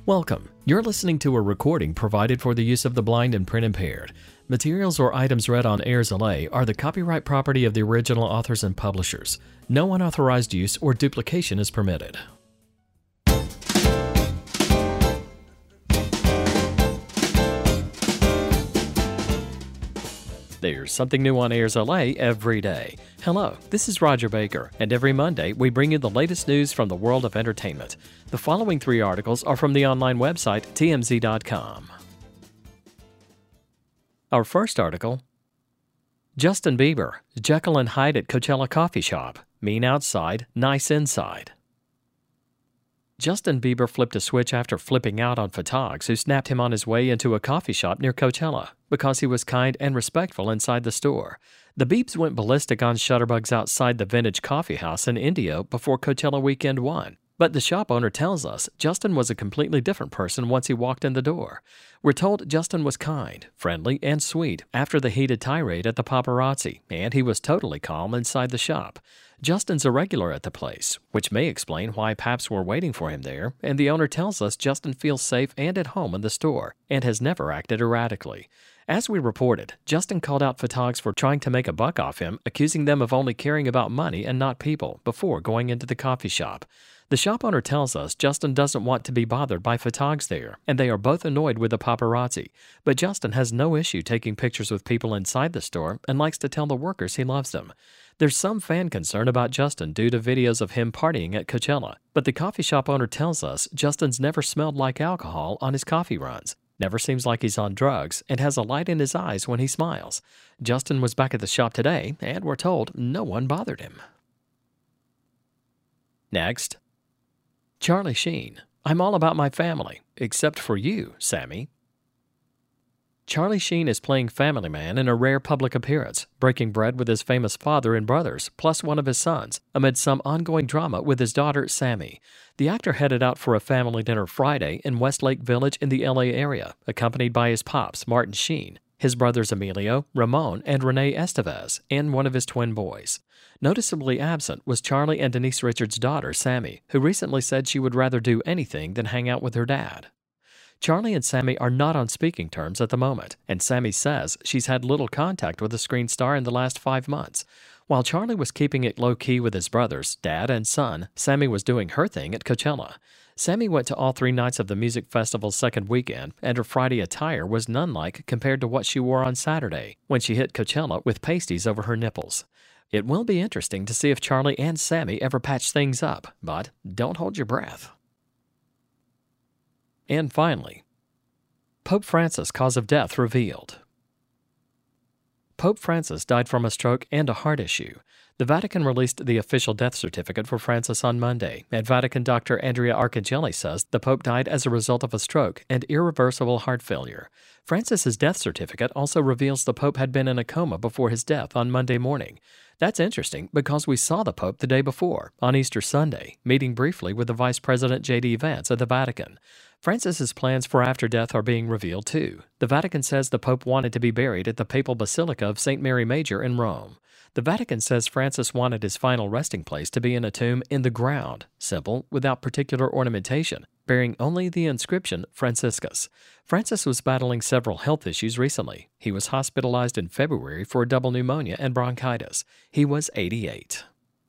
Welcome. You're listening to a recording provided for the use of the blind and print impaired. Materials or items read on Airs LA are the copyright property of the original authors and publishers. No unauthorized use or duplication is permitted. There's something new on Airs LA every day. Hello, this is Roger Baker, and every Monday we bring you the latest news from the world of entertainment. The following 3 articles are from the online website TMZ.com. Our first article: Justin Bieber, Jekyll and Hyde at Coachella Coffee Shop. Mean outside, nice inside. Justin Bieber flipped a switch after flipping out on photogs who snapped him on his way into a coffee shop near Coachella because he was kind and respectful inside the store. The Biebs went ballistic on shutterbugs outside the Vintage Coffee House in Indio before Coachella Weekend 1. But the shop owner tells us Justin was a completely different person once he walked in the door. We're told Justin was kind, friendly, and sweet after the heated tirade at the paparazzi, and he was totally calm inside the shop. Justin's a regular at the place, which may explain why paps were waiting for him there, and the owner tells us Justin feels safe and at home in the store and has never acted erratically. As we reported, Justin called out photogs for trying to make a buck off him, accusing them of only caring about money and not people before going into the coffee shop. The shop owner tells us Justin doesn't want to be bothered by photogs there, and they are both annoyed with the paparazzi. But Justin has no issue taking pictures with people inside the store and likes to tell the workers he loves them. There's some fan concern about Justin due to videos of him partying at Coachella, but the coffee shop owner tells us Justin's never smelled like alcohol on his coffee runs, never seems like he's on drugs, and has a light in his eyes when he smiles. Justin was back at the shop today, and we're told no one bothered him. Next, Charlie Sheen. I'm all about my family, except for you, Sammy. Charlie Sheen is playing Family Man in a rare public appearance, breaking bread with his famous father and brothers, plus one of his sons, amid some ongoing drama with his daughter, Sammy. The actor headed out for a family dinner Friday in Westlake Village in the LA area, accompanied by his pops, Martin Sheen, his brothers Emilio, Ramon, and Renee Estevez, and one of his twin boys. Noticeably absent was Charlie and Denise Richards' daughter, Sammy, who recently said she would rather do anything than hang out with her dad. Charlie and Sammy are not on speaking terms at the moment, and Sammy says she's had little contact with the screen star in the last 5 months. While Charlie was keeping it low-key with his brothers, dad, and son, Sammy was doing her thing at Coachella. Sammy went to all 3 nights of the music festival's second weekend, and her Friday attire was none-like compared to what she wore on Saturday, when she hit Coachella with pasties over her nipples. It will be interesting to see if Charlie and Sammy ever patch things up, but don't hold your breath. And finally, Pope Francis' cause of death revealed. Pope Francis died from a stroke and a heart issue. The Vatican released the official death certificate for Francis on Monday, and Vatican Dr. Andrea Arcangeli says the Pope died as a result of a stroke and irreversible heart failure. Francis's death certificate also reveals the Pope had been in a coma before his death on Monday morning. That's interesting because we saw the Pope the day before, on Easter Sunday, meeting briefly with the Vice President J.D. Vance at the Vatican. Francis's plans for after death are being revealed too. The Vatican says the Pope wanted to be buried at the Papal Basilica of St. Mary Major in Rome. The Vatican says Francis wanted his final resting place to be in a tomb in the ground, simple, without particular ornamentation, bearing only the inscription Franciscus. Francis was battling several health issues recently. He was hospitalized in February for double pneumonia and bronchitis. He was 88.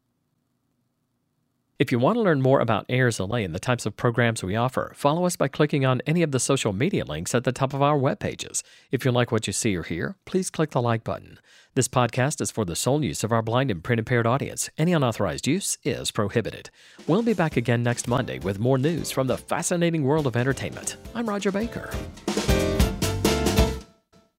If you want to learn more about Airs LA and the types of programs we offer, follow us by clicking on any of the social media links at the top of our web pages. If you like what you see or hear, please click the like button. This podcast is for the sole use of our blind and print-impaired audience. Any unauthorized use is prohibited. We'll be back again next Monday with more news from the fascinating world of entertainment. I'm Roger Baker.